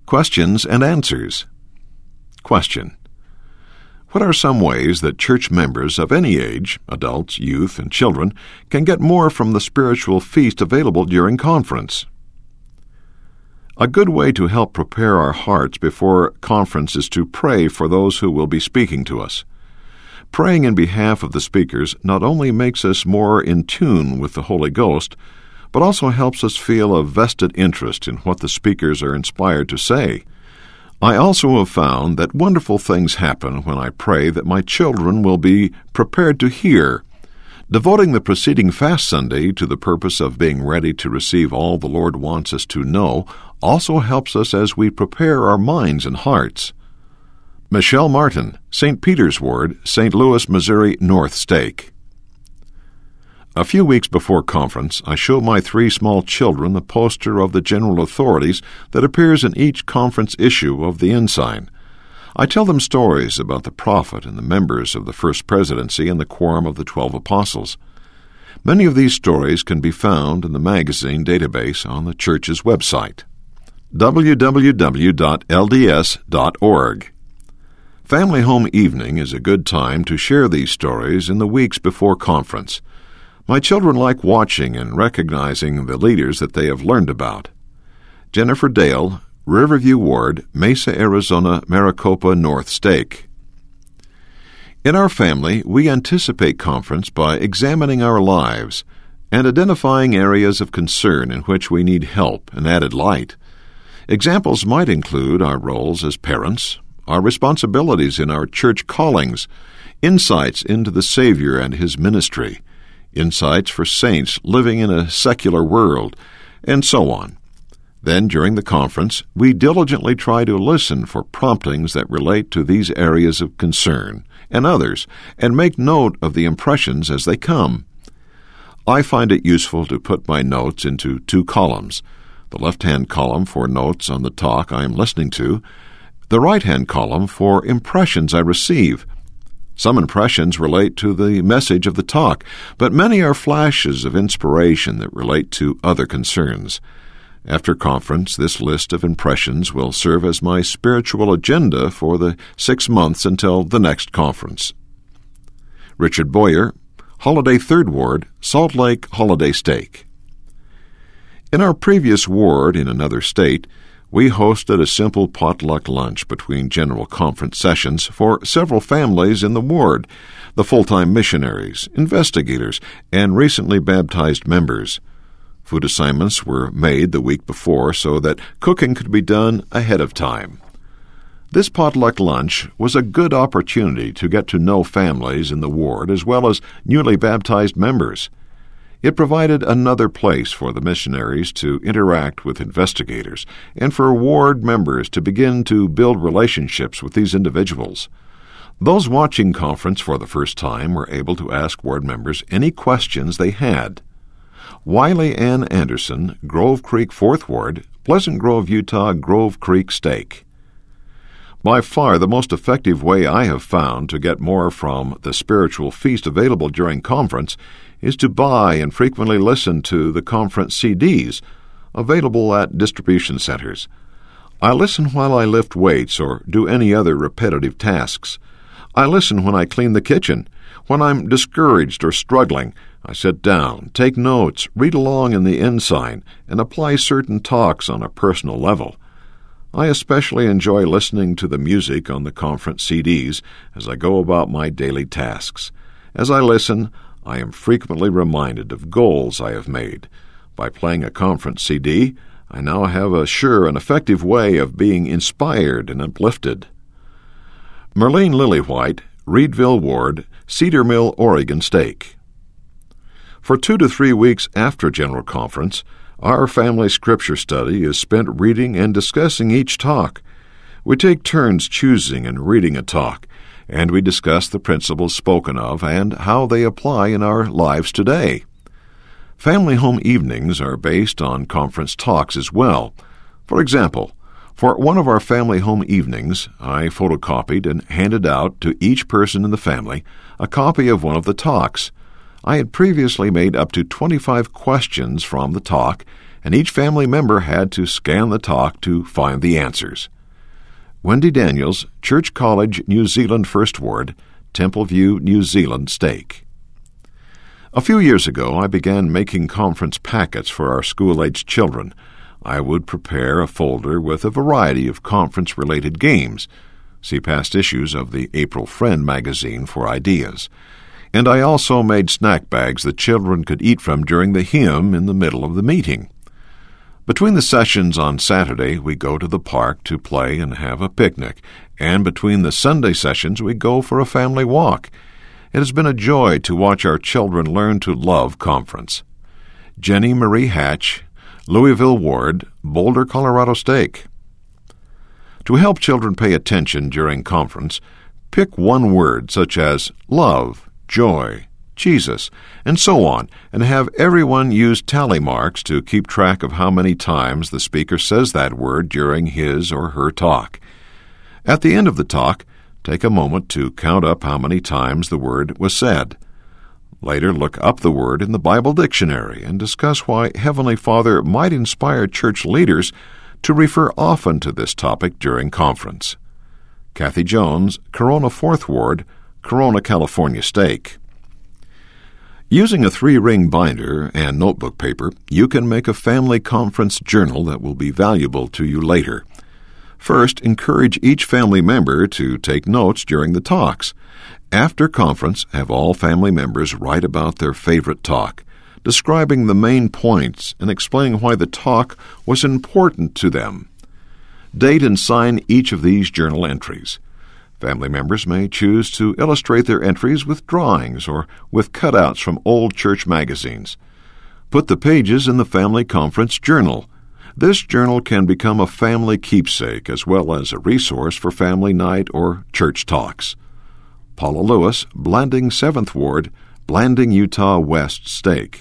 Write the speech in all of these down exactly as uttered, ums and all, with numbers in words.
Questions and answers. Question. What are some ways that church members of any age, adults, youth, and children, can get more from the spiritual feast available during conference? A good way to help prepare our hearts before conference is to pray for those who will be speaking to us. Praying in behalf of the speakers not only makes us more in tune with the Holy Ghost, but also helps us feel a vested interest in what the speakers are inspired to say. I also have found that wonderful things happen when I pray that my children will be prepared to hear. Devoting the preceding Fast Sunday to the purpose of being ready to receive all the Lord wants us to know also helps us as we prepare our minds and hearts. Michelle Martin, Saint Peter's Ward, Saint Louis, Missouri North Stake. A few weeks before conference, I show my three small children the poster of the general authorities that appears in each conference issue of the Ensign. I tell them stories about the prophet and the members of the First Presidency and the Quorum of the Twelve Apostles. Many of these stories can be found in the magazine database on the church's website, w w w dot l d s dot org. Family Home Evening is a good time to share these stories in the weeks before conference. My children like watching and recognizing the leaders that they have learned about. Jennifer Dale, Riverview Ward, Mesa, Arizona, Maricopa North Stake. In our family, we anticipate conference by examining our lives and identifying areas of concern in which we need help and added light. Examples might include our roles as parents, our responsibilities in our church callings, insights into the Savior and His ministry, insights for saints living in a secular world, and so on. Then, during the conference, we diligently try to listen for promptings that relate to these areas of concern and others, and make note of the impressions as they come. I find it useful to put my notes into two columns, the left-hand column for notes on the talk I am listening to, the right-hand column for impressions I receive. Some impressions relate to the message of the talk, but many are flashes of inspiration that relate to other concerns. After conference, this list of impressions will serve as my spiritual agenda for the six months until the next conference. Richard Boyer, Holiday Third Ward, Salt Lake Holiday Stake. In our previous ward in another state, we hosted a simple potluck lunch between general conference sessions for several families in the ward, the full-time missionaries, investigators, and recently baptized members. Food assignments were made the week before so that cooking could be done ahead of time. This potluck lunch was a good opportunity to get to know families in the ward as well as newly baptized members. It provided another place for the missionaries to interact with investigators and for ward members to begin to build relationships with these individuals. Those watching conference for the first time were able to ask ward members any questions they had. Wiley Ann Anderson, Grove Creek Fourth Ward, Pleasant Grove, Utah, Grove Creek Stake. By far the most effective way I have found to get more from the spiritual feast available during conference is to buy and frequently listen to the conference C Ds available at distribution centers. I listen while I lift weights or do any other repetitive tasks. I listen when I clean the kitchen. When I'm discouraged or struggling, I sit down, take notes, read along in the Ensign, and apply certain talks on a personal level. I especially enjoy listening to the music on the conference C Ds as I go about my daily tasks. As I listen, I am frequently reminded of goals I have made. By playing a conference C D, I now have a sure and effective way of being inspired and uplifted. Merlene Lillywhite, Reedville Ward, Cedar Mill, Oregon Stake. For two to three weeks after General Conference, our family scripture study is spent reading and discussing each talk. We take turns choosing and reading a talk, and we discuss the principles spoken of and how they apply in our lives today. Family Home Evenings are based on conference talks as well. For example, for one of our Family Home Evenings, I photocopied and handed out to each person in the family a copy of one of the talks. I had previously made up to twenty-five questions from the talk and each family member had to scan the talk to find the answers. Wendy Daniels, Church College, New Zealand First Ward, Templeview, New Zealand, Stake. A few years ago, I began making conference packets for our school-aged children. I would prepare a folder with a variety of conference-related games. See past issues of the April Friend magazine for ideas. And I also made snack bags that children could eat from during the hymn in the middle of the meeting. Between the sessions on Saturday, we go to the park to play and have a picnic, and between the Sunday sessions, we go for a family walk. It has been a joy to watch our children learn to love conference. Jenny Marie Hatch, Louisville Ward, Boulder, Colorado Stake. To help children pay attention during conference, pick one word such as love, joy, Jesus, and so on, and have everyone use tally marks to keep track of how many times the speaker says that word during his or her talk. At the end of the talk, take a moment to count up how many times the word was said. Later, look up the word in the Bible dictionary and discuss why Heavenly Father might inspire church leaders to refer often to this topic during conference. Kathy Jones, Corona Fourth Ward, Corona, California Stake. Using a three-ring binder and notebook paper, you can make a family conference journal that will be valuable to you later. First, encourage each family member to take notes during the talks. After conference, have all family members write about their favorite talk, describing the main points and explaining why the talk was important to them. Date and sign each of these journal entries. Family members may choose to illustrate their entries with drawings or with cutouts from old church magazines. Put the pages in the family conference journal. This journal can become a family keepsake as well as a resource for family night or church talks. Paula Lewis, Blanding Seventh Ward, Blanding, Utah West Stake.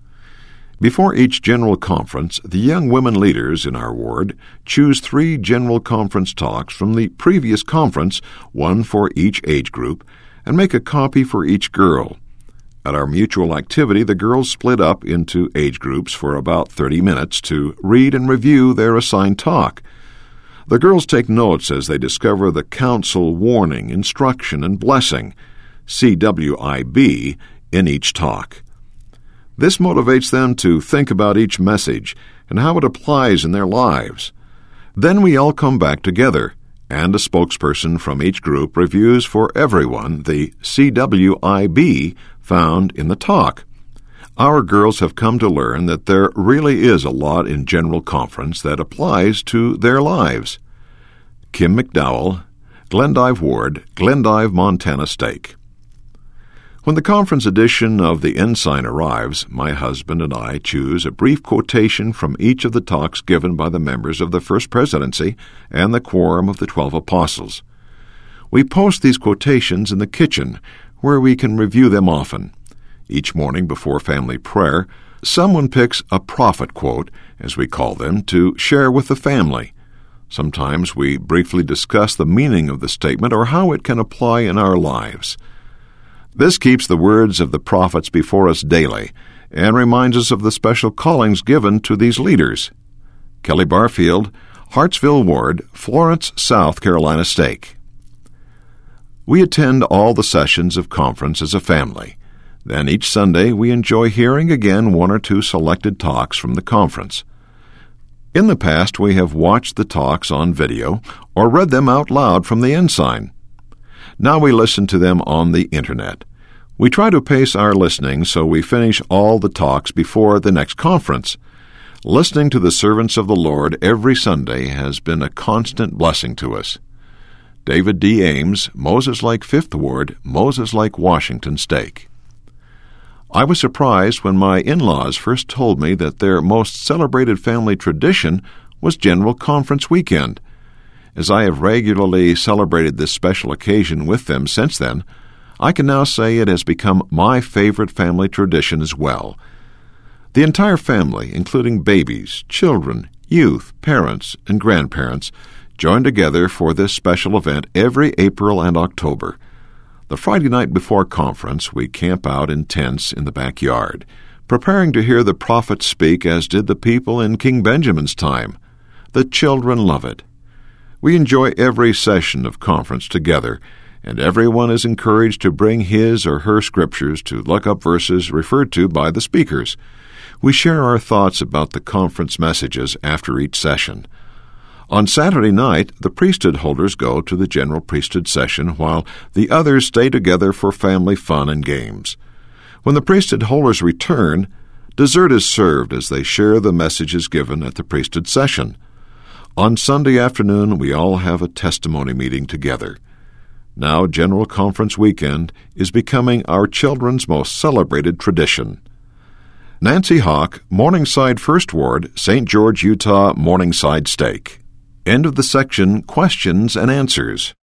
Before each general conference, the young women leaders in our ward choose three general conference talks from the previous conference, one for each age group, and make a copy for each girl. At our mutual activity, the girls split up into age groups for about thirty minutes to read and review their assigned talk. The girls take notes as they discover the counsel, warning, instruction, and blessing, C W I B, in each talk. This motivates them to think about each message and how it applies in their lives. Then we all come back together, and a spokesperson from each group reviews for everyone the C W I B found in the talk. Our girls have come to learn that there really is a lot in General Conference that applies to their lives. Kim McDowell, Glendive Ward, Glendive, Montana Stake. When the conference edition of the Ensign arrives, my husband and I choose a brief quotation from each of the talks given by the members of the First Presidency and the Quorum of the Twelve Apostles. We post these quotations in the kitchen, where we can review them often. Each morning before family prayer, someone picks a prophet quote, as we call them, to share with the family. Sometimes we briefly discuss the meaning of the statement or how it can apply in our lives. This keeps the words of the prophets before us daily and reminds us of the special callings given to these leaders. Kelly Barfield, Hartsville Ward, Florence, South Carolina Stake. We attend all the sessions of conference as a family. Then each Sunday we enjoy hearing again one or two selected talks from the conference. In the past we have watched the talks on video or read them out loud from the Ensign. Now we listen to them on the Internet. We try to pace our listening so we finish all the talks before the next conference. Listening to the servants of the Lord every Sunday has been a constant blessing to us. David D. Ames, Moses Lake Fifth Ward, Moses Lake, Washington Stake. I was surprised when my in-laws first told me that their most celebrated family tradition was General Conference weekend. As I have regularly celebrated this special occasion with them since then, I can now say it has become my favorite family tradition as well. The entire family, including babies, children, youth, parents, and grandparents, join together for this special event every April and October. The Friday night before conference, we camp out in tents in the backyard, preparing to hear the prophet speak as did the people in King Benjamin's time. The children love it. We enjoy every session of conference together, and everyone is encouraged to bring his or her scriptures to look up verses referred to by the speakers. We share our thoughts about the conference messages after each session. On Saturday night, the priesthood holders go to the general priesthood session while the others stay together for family fun and games. When the priesthood holders return, dessert is served as they share the messages given at the priesthood session. On Sunday afternoon, we all have a testimony meeting together. Now, General Conference Weekend is becoming our children's most celebrated tradition. Nancy Hawk, Morningside First Ward, Saint George, Utah, Morningside Stake. End of the section Questions and Answers.